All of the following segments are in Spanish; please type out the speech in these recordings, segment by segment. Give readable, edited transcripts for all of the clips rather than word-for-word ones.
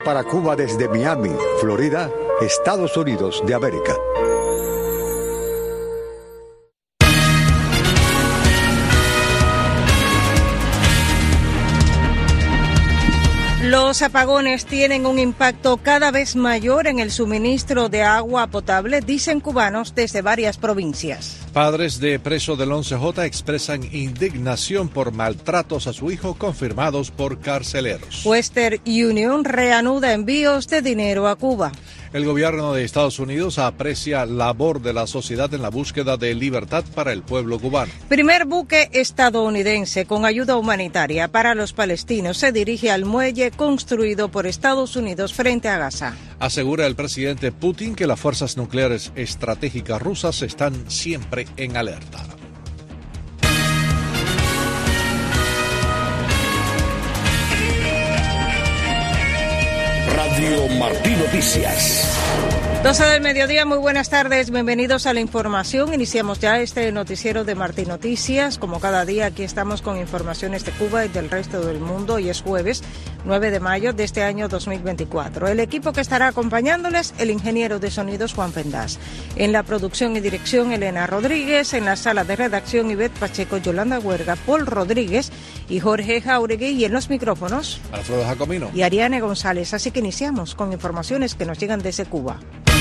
Para Cuba desde Miami, Florida, Estados Unidos de América. Los apagones tienen un impacto cada vez mayor en el suministro de agua potable, dicen cubanos desde varias provincias. Padres de preso del 11J expresan indignación por maltratos a su hijo confirmados por carceleros. Western Union reanuda envíos de dinero a Cuba. El gobierno de Estados Unidos aprecia la labor de la sociedad en la búsqueda de libertad para el pueblo cubano. Primer buque estadounidense con ayuda humanitaria para los palestinos se dirige al muelle construido por Estados Unidos frente a Gaza. Asegura el presidente Putin que las fuerzas nucleares estratégicas rusas están siempre en alerta. Radio Martí Noticias. 12 del mediodía, muy buenas tardes, bienvenidos a la información. Iniciamos ya este noticiero de Martí Noticias. Como cada día, aquí estamos con informaciones de Cuba y del resto del mundo. Hoy es jueves 9 de mayo de este año 2024. El equipo que estará acompañándoles, el ingeniero de sonidos Juan Pendás. En la producción y dirección, Elena Rodríguez. En la sala de redacción, Ivette Pacheco, Yolanda Huerga, Paul Rodríguez y Jorge Jauregui. Y en los micrófonos, Alfredo Jacomino y Ariane González. Así que iniciamos con informaciones que nos llegan desde Cuba.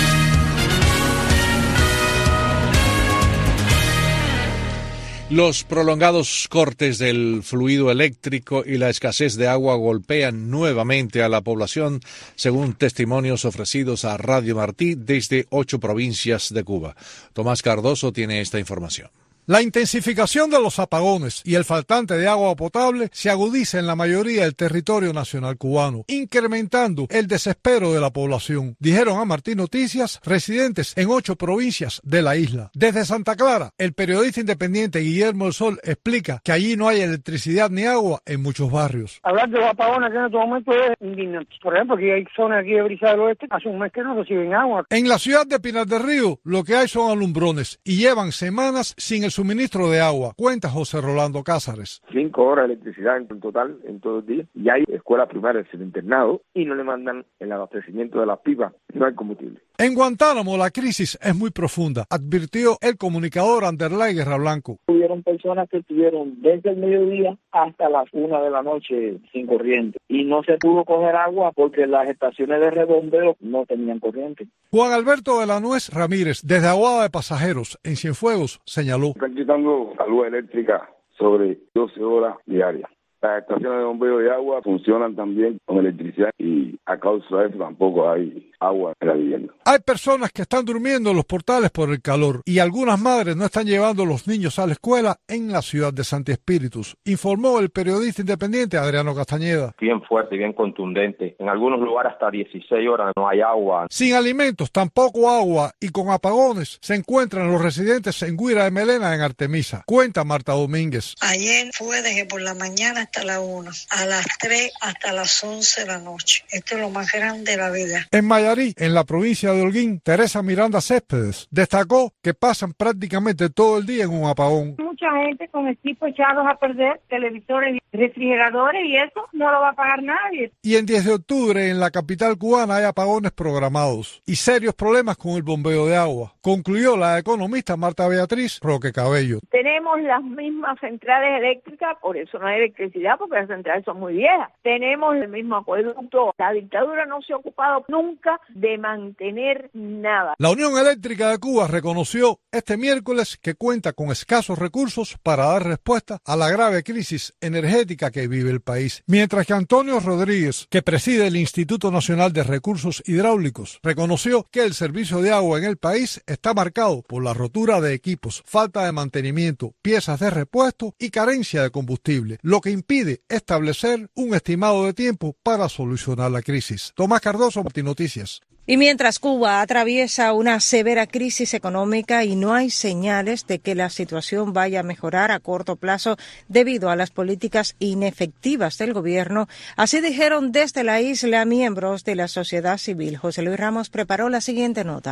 Los prolongados cortes del fluido eléctrico y la escasez de agua golpean nuevamente a la población, según testimonios ofrecidos a Radio Martí desde 8 provincias de Cuba. Tomás Cardoso tiene esta información. La intensificación de los apagones y el faltante de agua potable se agudiza en la mayoría del territorio nacional cubano, incrementando el desespero de la población, dijeron a Martí Noticias residentes en 8 provincias de la isla. Desde Santa Clara, el periodista independiente Guillermo del Sol explica que allí no hay electricidad ni agua en muchos barrios. Hablar de los apagones aquí en este momento es indignante. Por ejemplo, aquí hay zonas aquí de Brisa del Oeste, hace un mes que no reciben agua. En la ciudad de Pinar del Río, lo que hay son alumbrones y llevan semanas sin el suministro de agua, cuenta José Rolando Cázares. 5 horas de electricidad en total en todo el día, y hay escuelas primarias sin internado y no le mandan el abastecimiento de las pipas, no hay combustible. En Guantánamo la crisis es muy profunda, advirtió el comunicador Anderlay Guerra Blanco. Hubieron personas que estuvieron desde el mediodía hasta las 1 de la noche sin corriente y no se pudo coger agua porque las estaciones de rebombeo no tenían corriente. Juan Alberto de la Nuez Ramírez, desde Aguada de Pasajeros, en Cienfuegos, señaló. Están quitando la luz eléctrica sobre 12 horas diarias. Las estaciones de bombeo de agua funcionan también con electricidad y a causa de eso tampoco hay agua en la vivienda. Hay personas que están durmiendo en los portales por el calor y algunas madres no están llevando a los niños a la escuela en la ciudad de Santi Espíritus, informó el periodista independiente Adriano Castañeda. Bien fuerte y bien contundente. En algunos lugares hasta 16 horas no hay agua. Sin alimentos, tampoco agua y con apagones se encuentran los residentes en Guira de Melena en Artemisa, cuenta Marta Domínguez. Ayer fue desde por la mañana hasta la 1, a las 3 hasta las 11 de la noche. Esto es lo más grande de la vida. En Mayarí, en la provincia de Holguín, Teresa Miranda Céspedes destacó que pasan prácticamente todo el día en un apagón. Mucha gente con equipos echados a perder, televisores y refrigeradores, y eso no lo va a pagar nadie. Y en 10 de octubre en la capital cubana hay apagones programados y serios problemas con el bombeo de agua, concluyó la economista Marta Beatriz Roque Cabello. Tenemos las mismas centrales eléctricas, por eso no hay electricidad, porque las centrales son muy viejas. Tenemos el mismo acueducto. La dictadura no se ha ocupado nunca de mantener nada. La Unión Eléctrica de Cuba reconoció este miércoles que cuenta con escasos recursos para dar respuesta a la grave crisis energética que vive el país. Mientras que Antonio Rodríguez, que preside el Instituto Nacional de Recursos Hidráulicos, reconoció que el servicio de agua en el país está marcado por la rotura de equipos, falta de mantenimiento, piezas de repuesto y carencia de combustible, lo que impide establecer un estimado de tiempo para solucionar la crisis. Tomás Cardoso, Martí Noticias. Y mientras Cuba atraviesa una severa crisis económica y no hay señales de que la situación vaya a mejorar a corto plazo debido a las políticas inefectivas del gobierno, así dijeron desde la isla miembros de la sociedad civil. José Luis Ramos preparó la siguiente nota.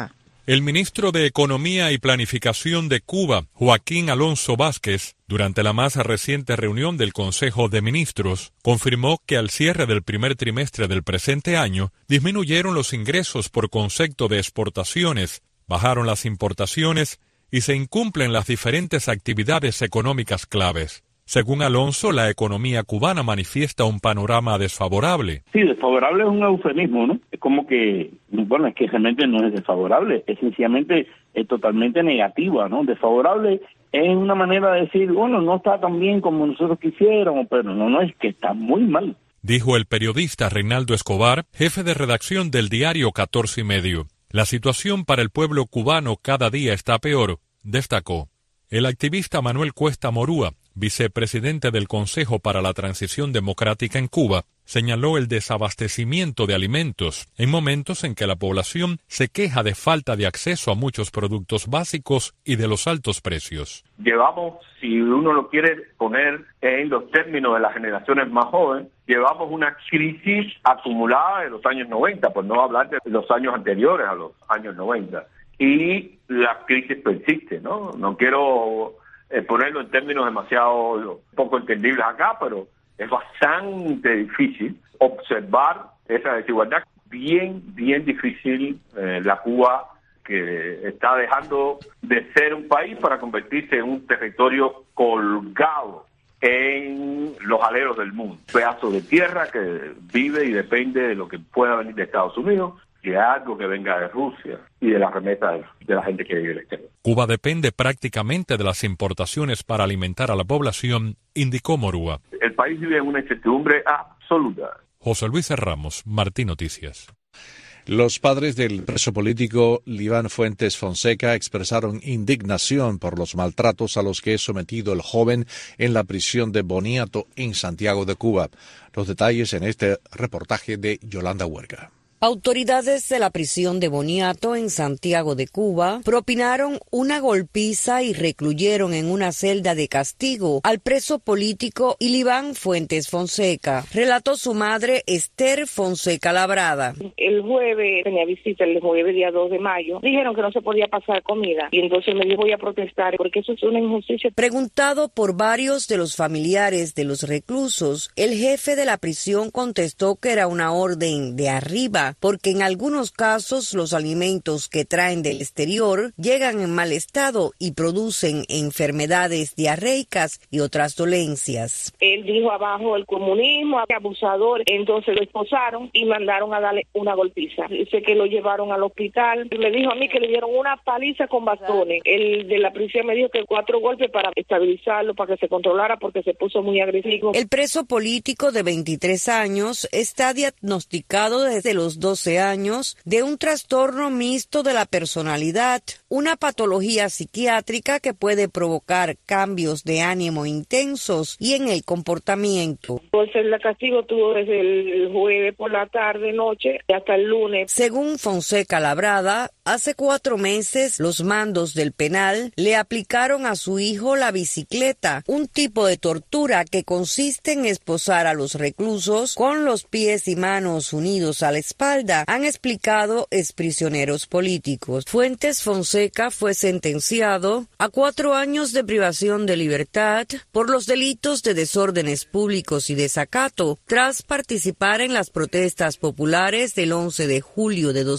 El ministro de Economía y Planificación de Cuba, Joaquín Alonso Vázquez, durante la más reciente reunión del Consejo de Ministros, confirmó que al cierre del primer trimestre del presente año disminuyeron los ingresos por concepto de exportaciones, bajaron las importaciones y se incumplen las diferentes actividades económicas claves. Según Alonso, la economía cubana manifiesta un panorama desfavorable. Sí, desfavorable es un eufemismo, ¿no? Es como que, bueno, es que realmente no es desfavorable, es sencillamente totalmente negativa, ¿no? Desfavorable es una manera de decir, bueno, no está tan bien como nosotros quisiéramos, pero no, es que está muy mal. Dijo el periodista Reinaldo Escobar, jefe de redacción del diario 14 y Medio. La situación para el pueblo cubano cada día está peor, destacó. El activista Manuel Cuesta Morúa, vicepresidente del Consejo para la Transición Democrática en Cuba, señaló el desabastecimiento de alimentos en momentos en que la población se queja de falta de acceso a muchos productos básicos y de los altos precios. Llevamos, si uno lo quiere poner en los términos de las generaciones más jóvenes, llevamos una crisis acumulada de los años 90, por no hablar de los años anteriores a los años 90. Y la crisis persiste, ¿no? No quiero ponerlo en términos demasiado poco entendibles acá, pero es bastante difícil observar esa desigualdad. Bien difícil la Cuba que está dejando de ser un país para convertirse en un territorio colgado en los aleros del mundo. Un pedazo de tierra que vive y depende de lo que pueda venir de Estados Unidos, de algo que venga de Rusia y de las remesas de la gente que vive en el exterior. Cuba depende prácticamente de las importaciones para alimentar a la población, indicó Morúa. El país vive en una incertidumbre absoluta. José Luis Ramos, Martí Noticias. Los padres del preso político Liván Fuentes Fonseca expresaron indignación por los maltratos a los que es sometido el joven en la prisión de Boniato en Santiago de Cuba. Los detalles en este reportaje de Yolanda Huerga. Autoridades de la prisión de Boniato en Santiago de Cuba propinaron una golpiza y recluyeron en una celda de castigo al preso político Liván Fuentes Fonseca. Relató su madre Esther Fonseca Labrada. El jueves tenía visita, el jueves día 2 de mayo. Dijeron que no se podía pasar comida y entonces me dijo voy a protestar porque eso es una injusticia. Preguntado por varios de los familiares de los reclusos, el jefe de la prisión contestó que era una orden de arriba, porque en algunos casos los alimentos que traen del exterior llegan en mal estado y producen enfermedades diarreicas y otras dolencias. Él dijo abajo el comunismo, abusador, entonces lo esposaron y mandaron a darle una golpiza. Dice que lo llevaron al hospital, me dijo a mí que le dieron una paliza con bastones. El de la prisión me dijo que 4 golpes para estabilizarlo, para que se controlara porque se puso muy agresivo. El preso político de 23 años está diagnosticado desde los 12 años de un trastorno mixto de la personalidad, una patología psiquiátrica que puede provocar cambios de ánimo intensos y en el comportamiento. Entonces el castigo tuvo desde el jueves por la tarde, noche, hasta el lunes. Según Fonseca Labrada, hace 4 meses los mandos del penal le aplicaron a su hijo la bicicleta, un tipo de tortura que consiste en esposar a los reclusos con los pies y manos unidos a la espalda, han explicado exprisioneros políticos. Fuentes Fonseca fue sentenciado a 4 años de privación de libertad por los delitos de desórdenes públicos y desacato, tras participar en las protestas populares del 11 de julio de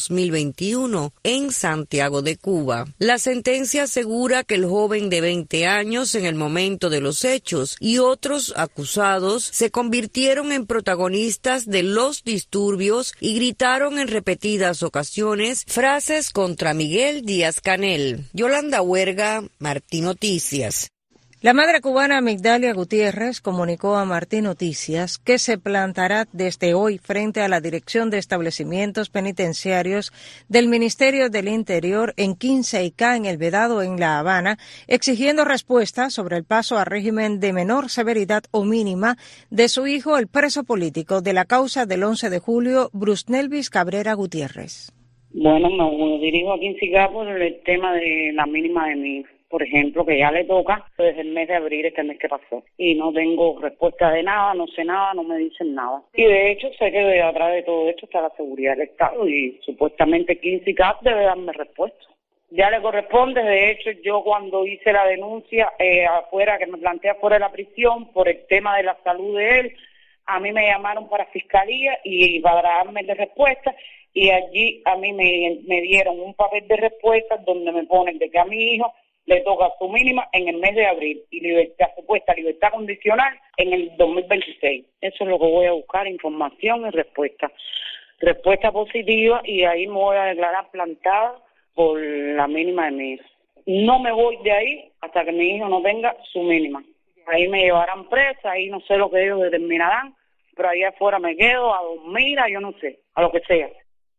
2021 en Santiago de Cuba. La sentencia asegura que el joven de 20 años en el momento de los hechos y otros acusados se convirtieron en protagonistas de los disturbios y gritaron en repetidas ocasiones frases contra Miguel Díaz-Canel. Yolanda Huerga, Martí Noticias. La madre cubana Migdalia Gutiérrez comunicó a Martí Noticias que se plantará desde hoy frente a la Dirección de Establecimientos Penitenciarios del Ministerio del Interior en 15 y K en El Vedado, en La Habana, exigiendo respuesta sobre el paso a régimen de menor severidad o mínima de su hijo, el preso político de la causa del 11 de julio, Brusnelvis Cabrera Gutiérrez. Bueno, me dirijo a 15 y K por el tema de la mínima de mi hijo. Por ejemplo, que ya le toca desde el mes de abril, este mes que pasó. Y no tengo respuesta de nada, no sé nada, no me dicen nada. Y de hecho sé que atrás de todo esto está la seguridad del Estado y supuestamente 15 y CAP debe darme respuesta. Ya le corresponde. De hecho, yo cuando hice la denuncia que me planteé afuera de la prisión por el tema de la salud de él, a mí me llamaron para fiscalía y para darme de respuesta, y allí a mí me dieron un papel de respuesta donde me ponen de que a mi hijo le toca su mínima en el mes de abril y supuesta libertad condicional en el 2026. Eso es lo que voy a buscar, información y respuesta. Respuesta positiva, y ahí me voy a declarar plantada por la mínima de mi hijo. No me voy de ahí hasta que mi hijo no tenga su mínima. Ahí me llevarán presa, ahí no sé lo que ellos determinarán, pero ahí afuera me quedo a dormir, yo no sé, a lo que sea.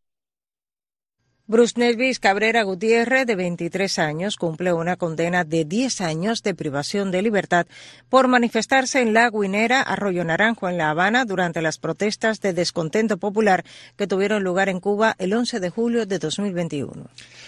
Bruce Nelvis Cabrera Gutiérrez, de 23 años, cumple una condena de 10 años de privación de libertad por manifestarse en La Guinera, Arroyo Naranjo, en La Habana, durante las protestas de descontento popular que tuvieron lugar en Cuba el 11 de julio de 2021.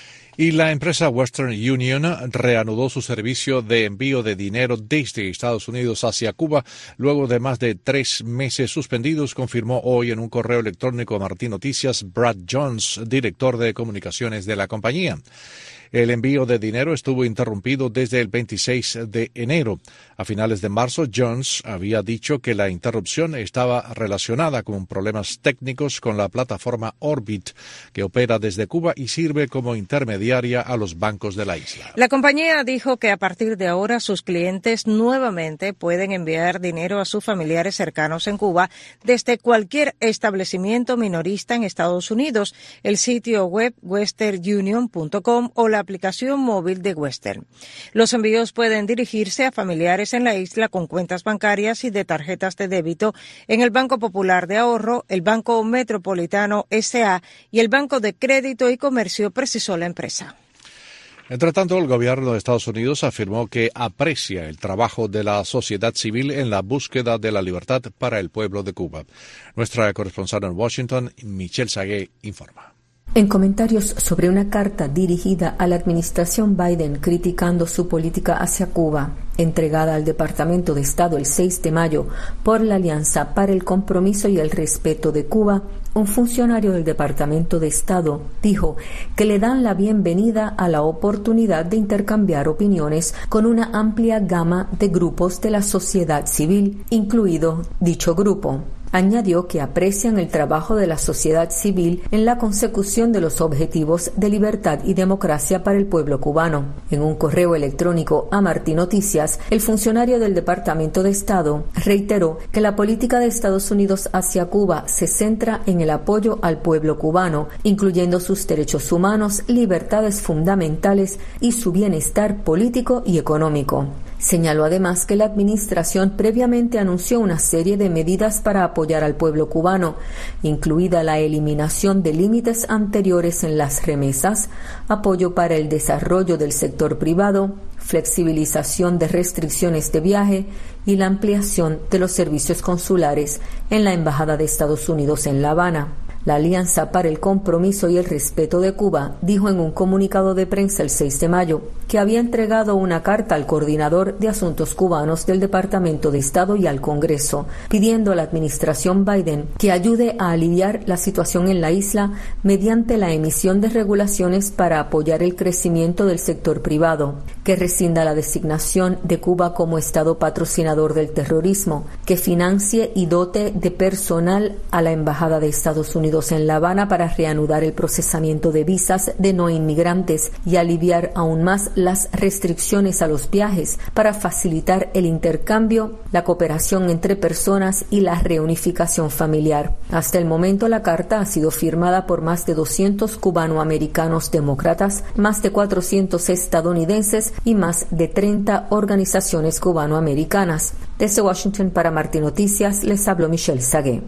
Y la empresa Western Union reanudó su servicio de envío de dinero desde Estados Unidos hacia Cuba luego de más de 3 meses suspendidos, confirmó hoy en un correo electrónico a Martín Noticias Brad Jones, director de comunicaciones de la compañía. El envío de dinero estuvo interrumpido desde el 26 de enero. A finales de marzo, Jones había dicho que la interrupción estaba relacionada con problemas técnicos con la plataforma Orbit, que opera desde Cuba y sirve como intermediaria a los bancos de la isla. La compañía dijo que a partir de ahora sus clientes nuevamente pueden enviar dinero a sus familiares cercanos en Cuba desde cualquier establecimiento minorista en Estados Unidos, el sitio web westernunion.com o la aplicación móvil de Western. Los envíos pueden dirigirse a familiares en la isla con cuentas bancarias y de tarjetas de débito en el Banco Popular de Ahorro, el Banco Metropolitano S.A. y el Banco de Crédito y Comercio, precisó la empresa. Entre tanto, el gobierno de Estados Unidos afirmó que aprecia el trabajo de la sociedad civil en la búsqueda de la libertad para el pueblo de Cuba. Nuestra corresponsal en Washington, Michelle Sagué, informa. En comentarios sobre una carta dirigida a la administración Biden criticando su política hacia Cuba, entregada al Departamento de Estado el 6 de mayo por la Alianza para el Compromiso y el Respeto de Cuba, un funcionario del Departamento de Estado dijo que le dan la bienvenida a la oportunidad de intercambiar opiniones con una amplia gama de grupos de la sociedad civil, incluido dicho grupo. Añadió que aprecian el trabajo de la sociedad civil en la consecución de los objetivos de libertad y democracia para el pueblo cubano. En un correo electrónico a Martín Noticias, el funcionario del Departamento de Estado reiteró que la política de Estados Unidos hacia Cuba se centra en el apoyo al pueblo cubano, incluyendo sus derechos humanos, libertades fundamentales y su bienestar político y económico. Señaló además que la administración previamente anunció una serie de medidas para apoyar al pueblo cubano, incluida la eliminación de límites anteriores en las remesas, apoyo para el desarrollo del sector privado, flexibilización de restricciones de viaje y la ampliación de los servicios consulares en la Embajada de Estados Unidos en La Habana. La Alianza para el Compromiso y el Respeto de Cuba dijo en un comunicado de prensa el 6 de mayo que había entregado una carta al coordinador de asuntos cubanos del Departamento de Estado y al Congreso, pidiendo a la administración Biden que ayude a aliviar la situación en la isla mediante la emisión de regulaciones para apoyar el crecimiento del sector privado, que rescinda la designación de Cuba como Estado patrocinador del terrorismo, que financie y dote de personal a la Embajada de Estados Unidos en La Habana para reanudar el procesamiento de visas de no inmigrantes y aliviar aún más las restricciones a los viajes para facilitar el intercambio, la cooperación entre personas y la reunificación familiar. Hasta el momento, la carta ha sido firmada por más de 200 cubanoamericanos demócratas, más de 400 estadounidenses y más de 30 organizaciones cubanoamericanas. Desde Washington para Martín Noticias, les habló Michelle Sagué.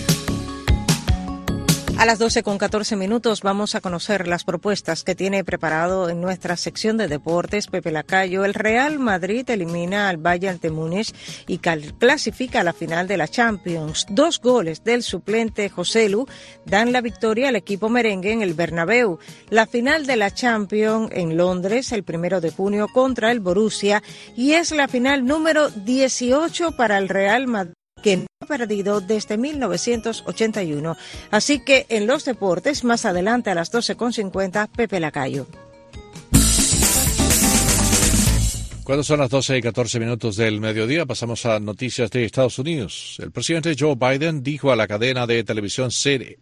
A las 12:14 vamos a conocer las propuestas que tiene preparado en nuestra sección de deportes Pepe Lacayo. El Real Madrid elimina al Bayern de Múnich y clasifica a la final de la Champions. 2 goles del suplente Joselu dan la victoria al equipo merengue en el Bernabéu. La final de la Champions en Londres el 1 de junio contra el Borussia y es la final número 18 para el Real Madrid, que no ha perdido desde 1981. Así que en los deportes, más adelante a las 12:50, Pepe Lacayo. Cuando son las 12:14 del mediodía, pasamos a noticias de Estados Unidos. El presidente Joe Biden dijo a la cadena de televisión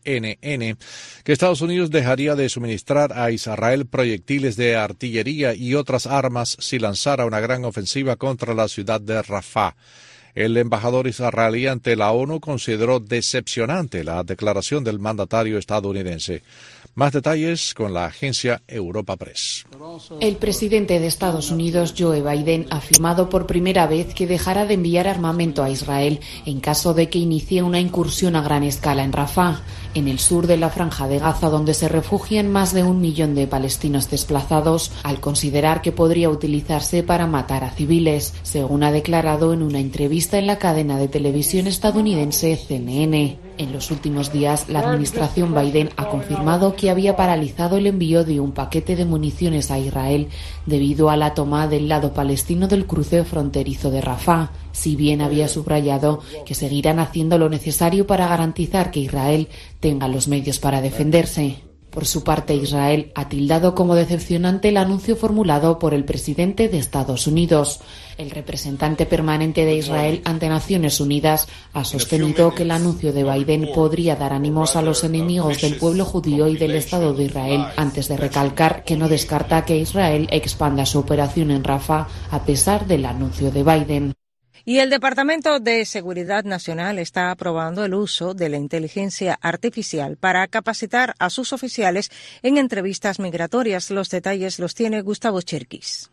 CNN que Estados Unidos dejaría de suministrar a Israel proyectiles de artillería y otras armas si lanzara una gran ofensiva contra la ciudad de Rafah. El embajador israelí ante la ONU consideró decepcionante la declaración del mandatario estadounidense. Más detalles con la agencia Europa Press. El presidente de Estados Unidos, Joe Biden, ha afirmado por primera vez que dejará de enviar armamento a Israel en caso de que inicie una incursión a gran escala en Rafah, en el sur de la Franja de Gaza, donde se refugian más de 1 millón de palestinos desplazados, al considerar que podría utilizarse para matar a civiles, según ha declarado en una entrevista en la cadena de televisión estadounidense CNN. En los últimos días, la administración Biden ha confirmado que había paralizado el envío de un paquete de municiones a Israel debido a la toma del lado palestino del cruce fronterizo de Rafah, si bien había subrayado que seguirán haciendo lo necesario para garantizar que Israel tenga los medios para defenderse. Por su parte, Israel ha tildado como decepcionante el anuncio formulado por el presidente de Estados Unidos. El representante permanente de Israel ante Naciones Unidas ha sostenido que el anuncio de Biden podría dar ánimos a los enemigos del pueblo judío y del Estado de Israel, antes de recalcar que no descarta que Israel expanda su operación en Rafah a pesar del anuncio de Biden. Y el Departamento de Seguridad Nacional está aprobando el uso de la inteligencia artificial para capacitar a sus oficiales en entrevistas migratorias. Los detalles los tiene Gustavo Cherkis.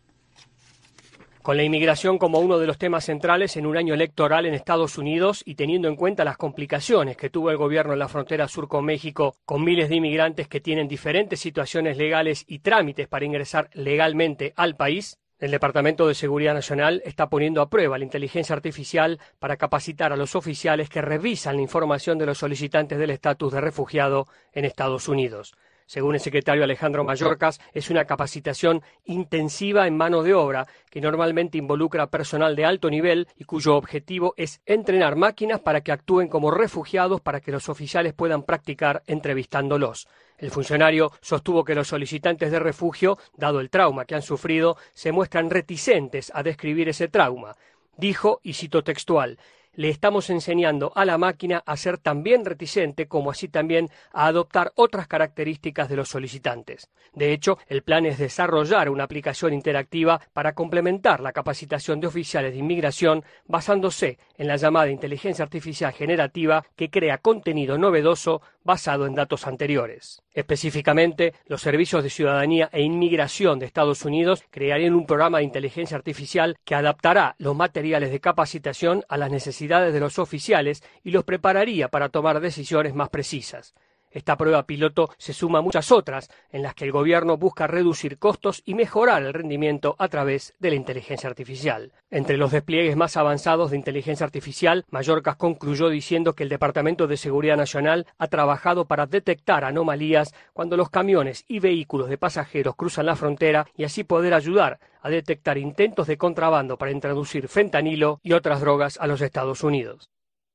Con la inmigración como uno de los temas centrales en un año electoral en Estados Unidos y teniendo en cuenta las complicaciones que tuvo el gobierno en la frontera sur con México, con miles de inmigrantes que tienen diferentes situaciones legales y trámites para ingresar legalmente al país, el Departamento de Seguridad Nacional está poniendo a prueba la inteligencia artificial para capacitar a los oficiales que revisan la información de los solicitantes del estatus de refugiado en Estados Unidos. Según el secretario Alejandro Mayorkas, es una capacitación intensiva en mano de obra que normalmente involucra personal de alto nivel y cuyo objetivo es entrenar máquinas para que actúen como refugiados para que los oficiales puedan practicar entrevistándolos. El funcionario sostuvo que los solicitantes de refugio, dado el trauma que han sufrido, se muestran reticentes a describir ese trauma. Dijo, y cito textual: le estamos enseñando a la máquina a ser tan bien reticente como así también a adoptar otras características de los solicitantes. De hecho, el plan es desarrollar una aplicación interactiva para complementar la capacitación de oficiales de inmigración basándose en la llamada inteligencia artificial generativa que crea contenido novedoso basado en datos anteriores. Específicamente, los servicios de ciudadanía e inmigración de Estados Unidos crearían un programa de inteligencia artificial que adaptará los materiales de capacitación a las necesidades de los oficiales y los prepararía para tomar decisiones más precisas. Esta prueba piloto se suma a muchas otras en las que el gobierno busca reducir costos y mejorar el rendimiento a través de la inteligencia artificial. Entre los despliegues más avanzados de inteligencia artificial, Mayorkas concluyó diciendo que el Departamento de Seguridad Nacional ha trabajado para detectar anomalías cuando los camiones y vehículos de pasajeros cruzan la frontera y así poder ayudar a detectar intentos de contrabando para introducir fentanilo y otras drogas a los Estados Unidos.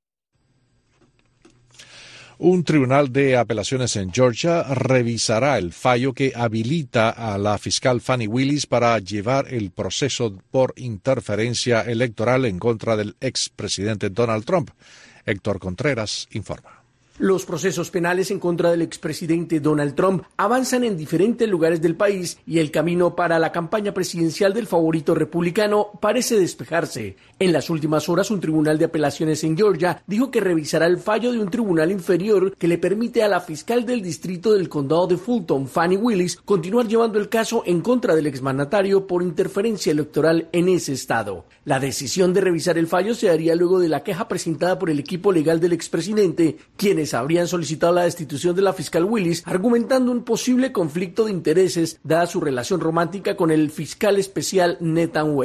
Un tribunal de apelaciones en Georgia revisará el fallo que habilita a la fiscal Fani Willis para llevar el proceso por interferencia electoral en contra del expresidente Donald Trump. Héctor Contreras informa. Los procesos penales en contra del expresidente Donald Trump avanzan en diferentes lugares del país y el camino para la campaña presidencial del favorito republicano parece despejarse. En las últimas horas, un tribunal de apelaciones en Georgia dijo que revisará el fallo de un tribunal inferior que le permite a la fiscal del distrito del condado de Fulton, Fani Willis, continuar llevando el caso en contra del exmandatario por interferencia electoral en ese estado. La decisión de revisar el fallo se daría luego de la queja presentada por el equipo legal del expresidente, quienes habrían solicitado la destitución de la fiscal Willis, argumentando un posible conflicto de intereses dada su relación romántica con el fiscal especial Nathan Wade.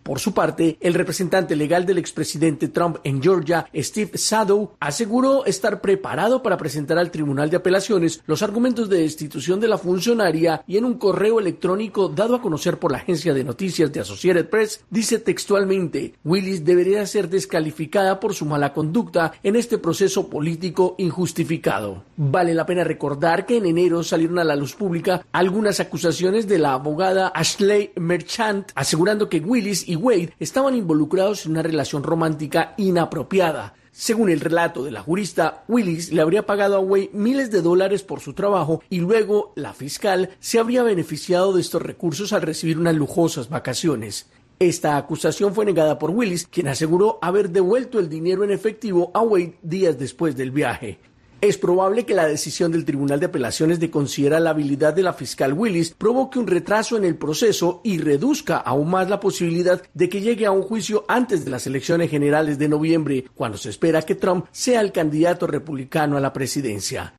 Por su parte, el representante legal del expresidente Trump en Georgia, Steve Sadow, aseguró estar preparado para presentar al Tribunal de Apelaciones los argumentos de destitución de la funcionaria, y en un correo electrónico dado a conocer por la agencia de noticias de Associated Press, dice textualmente: Willis debería ser descalificada por su mala conducta en este proceso político injustificado. Vale la pena recordar que en enero salieron a la luz pública algunas acusaciones de la abogada Ashley Merchant, asegurando que Willis y Wade estaban involucrados en una relación romántica inapropiada. Según el relato de la jurista, Willis le habría pagado a Wade miles de dólares por su trabajo y luego la fiscal se habría beneficiado de estos recursos al recibir unas lujosas vacaciones. Esta acusación fue negada por Willis, quien aseguró haber devuelto el dinero en efectivo a Wade días después del viaje. Es probable que la decisión del Tribunal de Apelaciones de considerar la habilidad de la fiscal Willis provoque un retraso en el proceso y reduzca aún más la posibilidad de que llegue a un juicio antes de las elecciones generales de noviembre, cuando se espera que Trump sea el candidato republicano a la presidencia.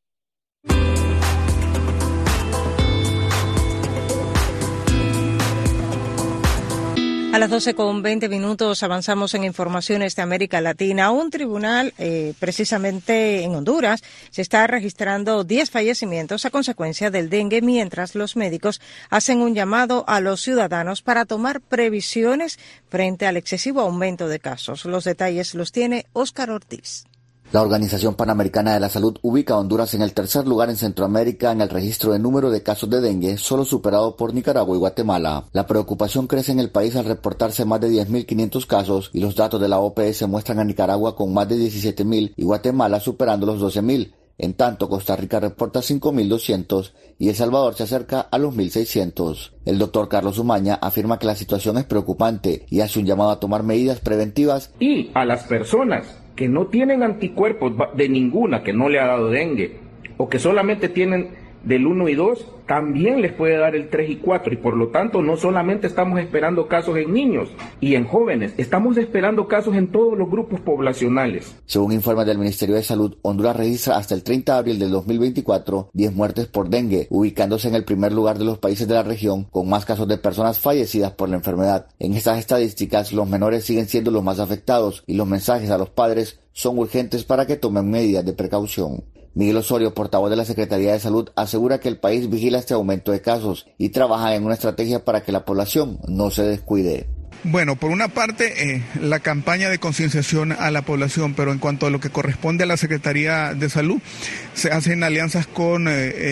A las 12:20 avanzamos en informaciones de América Latina. Un tribunal, precisamente en Honduras, se está registrando 10 fallecimientos a consecuencia del dengue, mientras los médicos hacen un llamado a los ciudadanos para tomar previsiones frente al excesivo aumento de casos. Los detalles los tiene Óscar Ortiz. La Organización Panamericana de la Salud ubica a Honduras en el tercer lugar en Centroamérica en el registro de número de casos de dengue, solo superado por Nicaragua y Guatemala. La preocupación crece en el país al reportarse más de 10.500 casos, y los datos de la OPS muestran a Nicaragua con más de 17.000 y Guatemala superando los 12.000. En tanto, Costa Rica reporta 5.200 y El Salvador se acerca a los 1.600. El doctor Carlos Umaña afirma que la situación es preocupante y hace un llamado a tomar medidas preventivas. Y a las personas que no tienen anticuerpos de ninguna, que no le ha dado dengue, o que solamente tienen del 1 y 2, también les puede dar el 3 y 4, y por lo tanto no solamente estamos esperando casos en niños y en jóvenes, estamos esperando casos en todos los grupos poblacionales. Según informes del Ministerio de Salud, Honduras registra hasta el 30 de abril del 2024 10 muertes por dengue, ubicándose en el primer lugar de los países de la región con más casos de personas fallecidas por la enfermedad. En estas estadísticas, los menores siguen siendo los más afectados y los mensajes a los padres son urgentes para que tomen medidas de precaución. Miguel Osorio, portavoz de la Secretaría de Salud, asegura que el país vigila este aumento de casos y trabaja en una estrategia para que la población no se descuide. Bueno, por una parte, la campaña de concienciación a la población, pero en cuanto a lo que corresponde a la Secretaría de Salud, se hacen alianzas con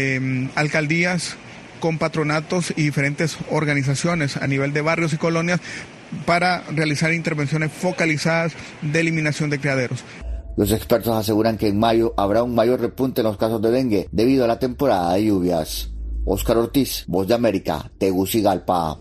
alcaldías, con patronatos y diferentes organizaciones a nivel de barrios y colonias para realizar intervenciones focalizadas de eliminación de criaderos. Los expertos aseguran que en mayo habrá un mayor repunte en los casos de dengue debido a la temporada de lluvias. Óscar Ortiz, Voz de América, Tegucigalpa.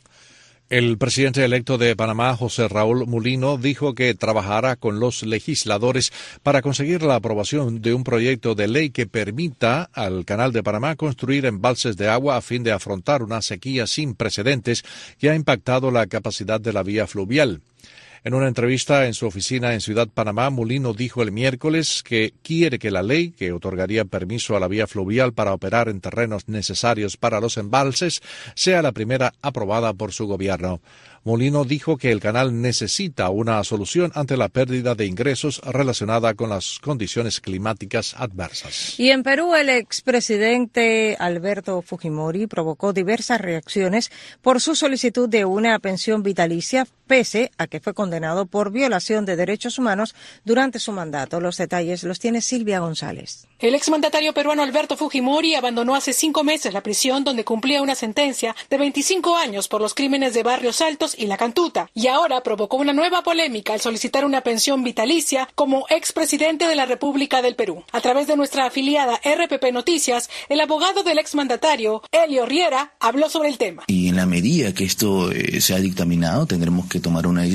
El presidente electo de Panamá, José Raúl Mulino, dijo que trabajará con los legisladores para conseguir la aprobación de un proyecto de ley que permita al Canal de Panamá construir embalses de agua a fin de afrontar una sequía sin precedentes que ha impactado la capacidad de la vía fluvial. En una entrevista en su oficina en Ciudad Panamá, Mulino dijo el miércoles que quiere que la ley que otorgaría permiso a la vía fluvial para operar en terrenos necesarios para los embalses sea la primera aprobada por su gobierno. Mulino dijo que el canal necesita una solución ante la pérdida de ingresos relacionada con las condiciones climáticas adversas. Y en Perú, el expresidente Alberto Fujimori provocó diversas reacciones por su solicitud de una pensión vitalicia, pese a que fue condenado por violación de derechos humanos durante su mandato. Los detalles los tiene Silvia González. El exmandatario peruano Alberto Fujimori abandonó hace 5 meses la prisión donde cumplía una sentencia de 25 años por los crímenes de Barrios Altos y La Cantuta, y ahora provocó una nueva polémica al solicitar una pensión vitalicia como expresidente de la República del Perú. A través de nuestra afiliada RPP Noticias, el abogado del exmandatario, Elio Riera, habló sobre el tema. Y en la medida que esto se ha dictaminado, tendremos que tomar una decisión, pero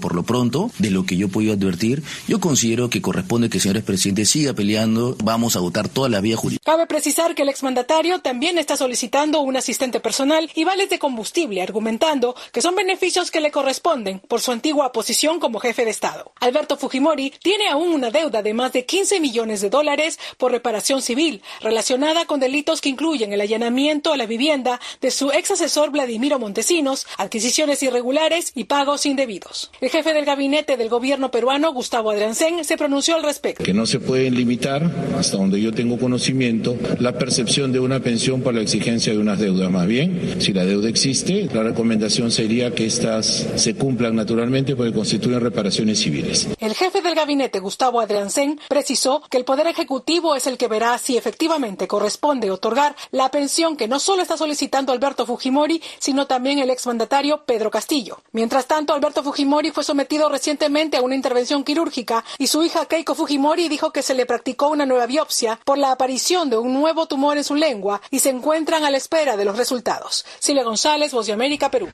por lo pronto, de lo que yo he podido advertir, yo considero que corresponde que el señor expresidente siga peleando. Vamos a agotar toda la vía jurídica. Cabe precisar que el exmandatario también está solicitando un asistente personal y vales de combustible, argumentando que son beneficios que le corresponden por su antigua posición como jefe de Estado. Alberto Fujimori tiene aún una deuda de más de $15 millones por reparación civil, relacionada con delitos que incluyen el allanamiento a la vivienda de su ex asesor Vladimiro Montesinos, adquisiciones irregulares y pagos indebidos. El jefe del gabinete del gobierno peruano, Gustavo Adriancén, se pronunció al respecto. Que no se pueden limitar, hasta donde yo tengo conocimiento, la percepción de una pensión por la exigencia de unas deudas. Más bien, si la deuda existe, la recomendación sería que estas se cumplan naturalmente porque constituyen reparaciones civiles. El jefe del gabinete, Gustavo Adriancén, precisó que el Poder Ejecutivo es el que verá si efectivamente corresponde otorgar la pensión que no solo está solicitando Alberto Fujimori, sino también el exmandatario Pedro Castillo. Mientras tanto, Alberto Fujimori fue sometido recientemente a una intervención quirúrgica y su hija Keiko Fujimori dijo que se le practicó una nueva biopsia por la aparición de un nuevo tumor en su lengua y se encuentran a la espera de los resultados. Silvia González, Voz de América, Perú.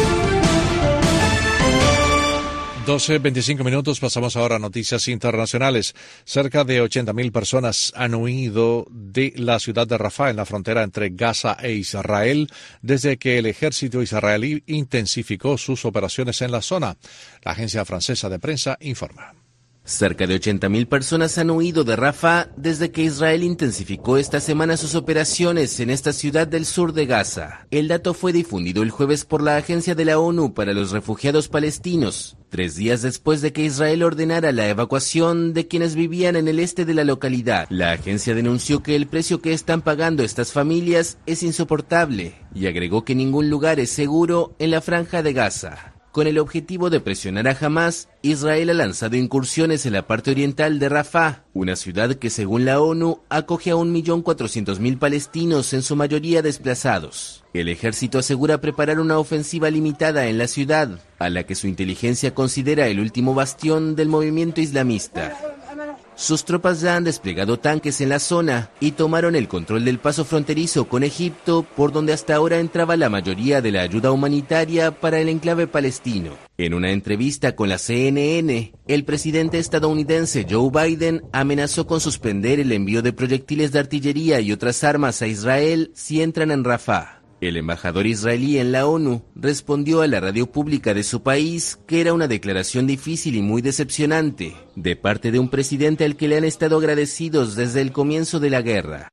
12:25 minutos, pasamos ahora a noticias internacionales. Cerca de 80.000 personas han huido de la ciudad de Rafah en la frontera entre Gaza e Israel desde que el ejército israelí intensificó sus operaciones en la zona. La agencia francesa de prensa informa. Cerca de 80.000 personas han huido de Rafah desde que Israel intensificó esta semana sus operaciones en esta ciudad del sur de Gaza. El dato fue difundido el jueves por la Agencia de la ONU para los Refugiados Palestinos, 3 días después de que Israel ordenara la evacuación de quienes vivían en el este de la localidad. La agencia denunció que el precio que están pagando estas familias es insoportable y agregó que ningún lugar es seguro en la franja de Gaza. Con el objetivo de presionar a Hamás, Israel ha lanzado incursiones en la parte oriental de Rafah, una ciudad que según la ONU acoge a 1.400.000 palestinos, en su mayoría desplazados. El ejército asegura preparar una ofensiva limitada en la ciudad, a la que su inteligencia considera el último bastión del movimiento islamista. Sus tropas ya han desplegado tanques en la zona y tomaron el control del paso fronterizo con Egipto, por donde hasta ahora entraba la mayoría de la ayuda humanitaria para el enclave palestino. En una entrevista con la CNN, el presidente estadounidense Joe Biden amenazó con suspender el envío de proyectiles de artillería y otras armas a Israel si entran en Rafah. El embajador israelí en la ONU respondió a la radio pública de su país que era una declaración difícil y muy decepcionante, de parte de un presidente al que le han estado agradecidos desde el comienzo de la guerra.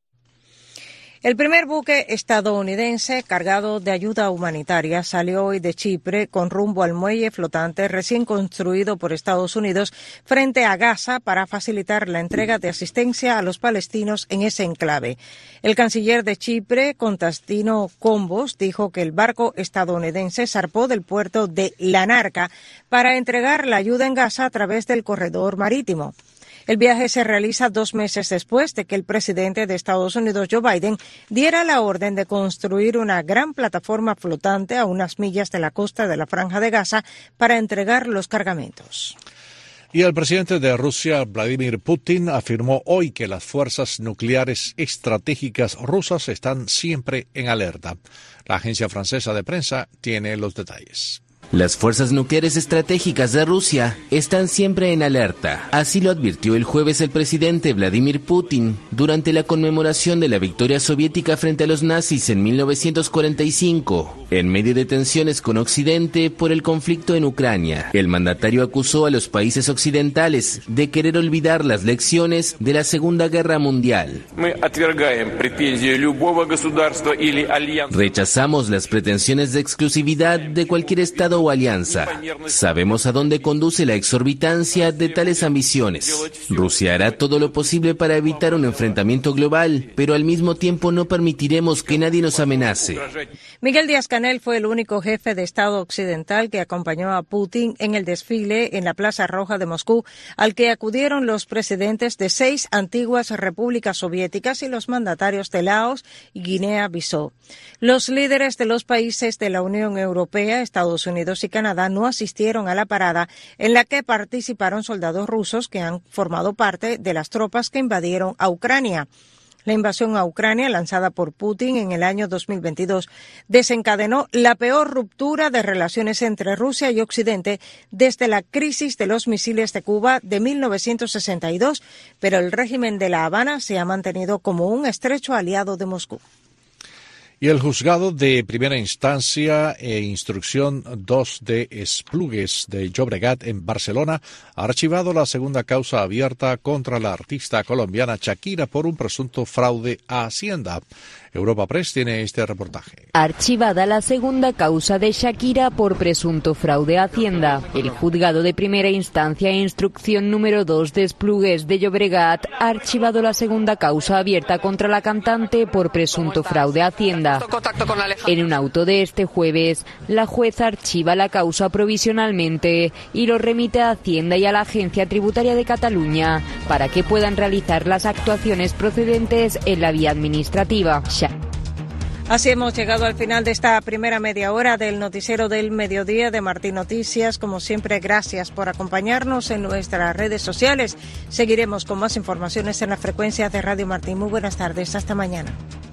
El primer buque estadounidense cargado de ayuda humanitaria salió hoy de Chipre con rumbo al muelle flotante recién construido por Estados Unidos frente a Gaza para facilitar la entrega de asistencia a los palestinos en ese enclave. El canciller de Chipre, Constantino Combos, dijo que el barco estadounidense zarpó del puerto de Larnaca para entregar la ayuda en Gaza a través del corredor marítimo. El viaje se realiza 2 meses después de que el presidente de Estados Unidos, Joe Biden, diera la orden de construir una gran plataforma flotante a unas millas de la costa de la Franja de Gaza para entregar los cargamentos. Y el presidente de Rusia, Vladimir Putin, afirmó hoy que las fuerzas nucleares estratégicas rusas están siempre en alerta. La agencia francesa de prensa tiene los detalles. Las fuerzas nucleares estratégicas de Rusia están siempre en alerta. Así lo advirtió el jueves el presidente Vladimir Putin durante la conmemoración de la victoria soviética frente a los nazis en 1945, en medio de tensiones con Occidente por el conflicto en Ucrania. El mandatario acusó a los países occidentales de querer olvidar las lecciones de la Segunda Guerra Mundial. Rechazamos las pretensiones de exclusividad de cualquier Estado o alianza. Sabemos a dónde conduce la exorbitancia de tales ambiciones. Rusia hará todo lo posible para evitar un enfrentamiento global, pero al mismo tiempo no permitiremos que nadie nos amenace. Miguel Díaz-Canel fue el único jefe de Estado occidental que acompañó a Putin en el desfile en la Plaza Roja de Moscú, al que acudieron los presidentes de 6 antiguas repúblicas soviéticas y los mandatarios de Laos y Guinea-Bissau. Los líderes de los países de la Unión Europea, Estados Unidos y Canadá no asistieron a la parada en la que participaron soldados rusos que han formado parte de las tropas que invadieron a Ucrania. La invasión a Ucrania, lanzada por Putin en el año 2022, desencadenó la peor ruptura de relaciones entre Rusia y Occidente desde la crisis de los misiles de Cuba de 1962, pero el régimen de La Habana se ha mantenido como un estrecho aliado de Moscú. Y el juzgado de primera instancia e instrucción 2 de Esplugues de Llobregat en Barcelona ha archivado la segunda causa abierta contra la artista colombiana Shakira por un presunto fraude a Hacienda. Europa Press tiene este reportaje. Archivada la segunda causa de Shakira por presunto fraude a Hacienda. El juzgado de primera instancia e instrucción número 2 de Esplugues de Llobregat ha archivado la segunda causa abierta contra la cantante por presunto fraude a Hacienda. En un auto de este jueves, la jueza archiva la causa provisionalmente y lo remite a Hacienda y a la Agencia Tributaria de Cataluña para que puedan realizar las actuaciones procedentes en la vía administrativa. Así hemos llegado al final de esta primera media hora del noticiero del mediodía de Martín Noticias. Como siempre, gracias por acompañarnos en nuestras redes sociales. Seguiremos con más informaciones en la frecuencia de Radio Martín. Muy buenas tardes. Hasta mañana.